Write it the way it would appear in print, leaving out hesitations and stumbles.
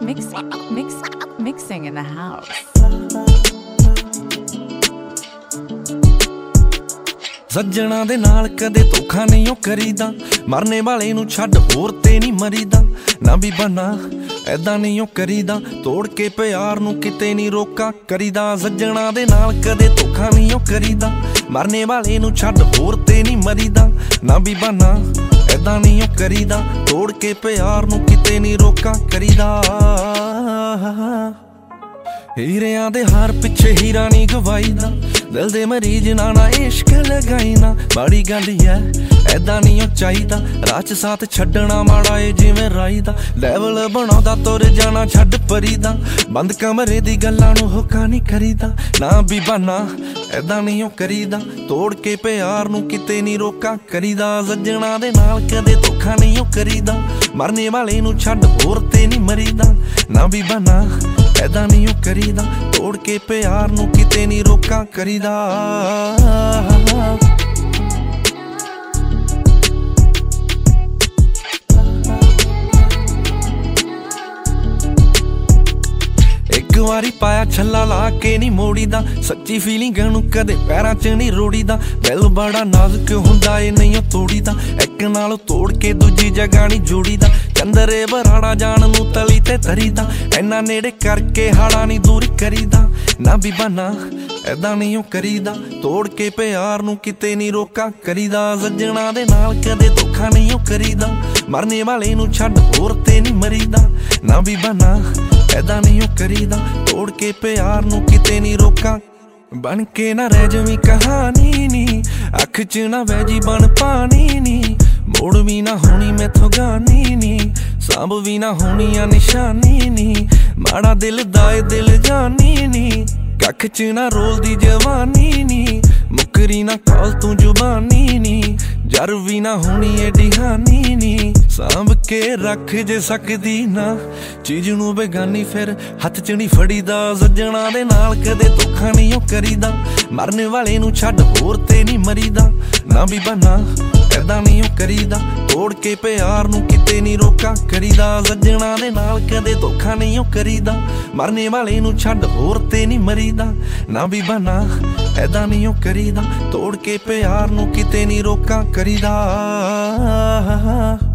Mixing in the house. ਸੱਜਣਾ ਦੇ ਨਾਲ ਕਦੇ ਧੋਖਾ ਨਹੀਂ ਓ ਕਰੀਦਾ, ਮਰਨੇ ਵਾਲੇ ਨੂੰ ਛੱਡ ਹੋਰ ਤੇ ਨਹੀਂ ਮਰੀਦਾ। ਨਾ ਵੀ ਬਣਾ ਐਦਾਂ ਨਹੀਂ ਓ ਕਰੀਦਾ, ਤੋੜ ਕੇ ਪਿਆਰ ਨੂੰ ਕਿਤੇ ਨਹੀਂ ਰੋਕਾ ਕਰੀਦਾ। ਸੱਜਣਾ ਦੇ ਨਾਲ ਕਦੇ ਧੋਖਾ ਨਹੀਂ ਓ ਕਰੀਦਾ, ਮਰਨੇ ਵਾਲੇ ਨੂੰ ਛੱਡ ਹੋਰ ਤੇ ਨਹੀਂ ਮਰੀਦਾ। ਨਾ ਵੀ ਬਣਾ ਐਦਾਂ ਨਹੀਂ ਓ ਕਰੀਦਾ, ਤੋੜ ਕੇ ਪਿਆਰ ਨੂੰ ਕਿਤੇ ਨਹੀਂ ਰੋਕਾ ਕਰੀਦਾ। ਹੀਰਿਆਂ ਦੇ ਹਾਰ ਪਿੱਛੇ ਹੀਰਾ ਨਹੀਂ ਗਵਾਈਦਾ, ਦਿਲ ਦੇ ਮਰੀਜ਼ ਨਾ ਇਸ਼ਕ ਲਗਾਈ ਨਾ। ਮਾੜੀ ਗੱਲ ਐ ਐਦਾਂ ਨਹੀਂ ਓ ਚਾਹੀਦਾ, ਰਾਹ 'ਚ ਸਾਥ ਛੱਡਣਾ ਮਾੜਾ ਏ ਜਿਵੇਂ ਰਾਈ ਦਾ। ਲੈਵਲ ਬਣਾਉਂਦਾ ਤੁਰ ਜਾਣਾ ਛੱਡ ਪਰੀਦਾ, ਬੰਦ ਕਮਰੇ ਦੀ ਗੱਲਾਂ ਨੂੰ ਹੋਕਾ ਨਹੀਂ ਕਰੀਦਾ। ਨਾ ਵੀ ਬਹਾਨਾ ਐਦਾਂ ਨਹੀਂ ਓ ਕਰੀਦਾ, ਤੋੜ ਕੇ ਪਿਆਰ ਨੂੰ ਕਿਤੇ ਨਹੀਂ ਰੋਕਾ ਕਰੀਦਾ। ਸੱਜਣਾ ਦੇ ਨਾਲ ਕਦੇ ਧੋਖਾ ਨਹੀਂ ਓ ਕਰੀਦਾ, ਮਰਨੇ ਵਾਲੇ ਨੂੰ ਛੱਡ ਹੋਰ ਤੇ ਨਹੀਂ ਮਰੀਦਾ। ਨਾ ਵੀ ਬਹਾਨਾ ਐਦਾਂ ਨਹੀਂ ਓ ਕਰੀਦਾ, ਤੋੜ ਕੇ ਪਿਆਰ ਨੂੰ ਕਿਤੇ ਨਹੀਂ ਰੋਕਾ ਕਰੀਦਾ। ਇੱਕ ਵਾਰੀ ਪਾਇਆ ਛੱਲਾ ਲਾ ਕੇ ਨਹੀਂ ਮੋੜੀਦਾ, ਸੱਚੀ ਫੀਲਿੰਗ ਨੂੰ ਕਦੇ ਪੈਰਾਂ 'ਚ ਨਹੀਂ ਰੋੜੀਦਾ। ਦਿਲ ਬੜਾ ਨਾਜ਼ੁਕ ਹੁੰਦਾ ਏ ਨਹੀਂ ਓ ਤੋੜੀਦਾ, ਇੱਕ ਨਾਲ ਤੋੜ ਕੇ ਦੂਜੀ ਜਗ੍ਹਾ ਨਹੀਂ ਜੋੜੀਦਾ। ਚੰਦਰੇ ਬਰਾੜਾ ਜਾਣ ਨੂੰ ਤਲੀ ਤੇ ਧਰੀਦਾ, ਇੰਨਾ ਨੇੜੇ ਕਰਕੇ ਹਾੜਾ ਨਹੀਂ ਦੂਰ ਕਰੀਦਾ। ਨਾ ਵੀ ਬਹਾਨਾ ਐਦਾਂ ਨਹੀਂ ਓ ਕਰੀਦਾ, ਤੋੜ ਕੇ ਪਿਆਰ ਨੂੰ ਕਿਤੇ ਨਹੀਂ ਰੋਕਾ ਕਰੀਦਾ। ਸੱਜਣਾ ਦੇ ਨਾਲ ਕਦੇ ਧੋਖਾ ਨਹੀਂ ਓ ਕਰੀਦਾ, ਮਰਨੇ ਵਾਲੇ ਨੂੰ ਛੱਡ ਹੋਰ ਤੇ ਨਹੀਂ ਮਰੀਦਾ। ਨਾ ਵੀ ਬਹਾਨਾ ਐਦਾਂ ਨਹੀਂ ਓ ਕਰੀਦਾ, ਤੋੜ ਕੇ ਪਿਆਰ ਨੂੰ ਕਿਤੇ ਨਹੀਂ ਰੋਕਾ। ਬਣ ਕੇ ਨਾ ਰਹਿ ਜਵੀਂ ਕਹਾਣੀ ਨੀ, ਅੱਖ 'ਚ ਨਾ ਵਹਿ ਜੀ ਬਣ ਪਾਣੀ ਨੀ। ਮੋੜ ਵੀ ਨਾ ਹੋਣੀ ਮੈਥੋਂ ਗਾਣੀ ਨੀ, ਸਾਂਭ ਵੀ ਨਾ ਹੋਣੀ ਆ ਨਿਸ਼ਾਨੀ ਨੀ। ਮਾੜਾ ਦਿਲ ਦਾ ਏ ਦਿਲ ਜਾਨੀ ਨੀ, ਕੱਖ 'ਚ ਨਾ ਰੋਲਦੀ ਜਵਾਨੀ ਨੀ। ਮੁਕਰੀ ਨਾ ਕਾਲ ਤੂੰ ਜ਼ੁਬਾਨੀ ਨੀ, ਜਰ ਵੀ ਨਾ ਹੋਣੀ ਏਡੀ ਹਾਨੀ ਨੀ। ਸਾਂਭ ਕੇ ਰੱਖ ਜੇ ਸਕਦੀ ਨਾ ਚੀਜ਼ ਨੂੰ ਬੇਗਾਨੀ, ਫਿਰ ਹੱਥ 'ਚ ਨਹੀਂ ਫੜੀਦਾ। ਸੱਜਣਾ ਦੇ ਨਾਲ ਕਦੇ ਧੋਖਾ ਨਹੀਂ ਓ ਕਰੀਦਾ, ਮਰਨੇ ਵਾਲੇ ਨੂੰ ਛੱਡ ਹੋਰ ਤੇ ਨਹੀਂ ਮਰੀਦਾ। ਨਾ ਵੀ ਬਹਾਨਾ ਐਦਾਂ ਨਹੀਂ ਓ ਕਰੀਦਾ, ਤੋੜ ਕੇ ਪਿਆਰ ਨੂੰ ਕਿਤੇ ਨਹੀਂ ਰੋਕਾ ਕਰੀਦਾ। ਸੱਜਣਾ ਦੇ ਨਾਲ ਕਦੇ ਧੋਖਾ ਨਹੀਂ ਓ ਕਰੀਦਾ, ਮਰਨੇ ਵਾਲੇ ਨੂੰ ਛੱਡ ਹੋਰ ਤੇ ਨਹੀਂ ਮਰੀਦਾ। ਨਾ ਵੀ ਬਹਾਨਾ ਐਦਾਂ ਨਹੀਂ ਓ ਕਰੀਦਾ, ਤੋੜ ਕੇ ਪਿਆਰ ਨੂੰ ਕਿਤੇ ਨਹੀਂ ਰੋਕਾ ਕਰੀਦਾ।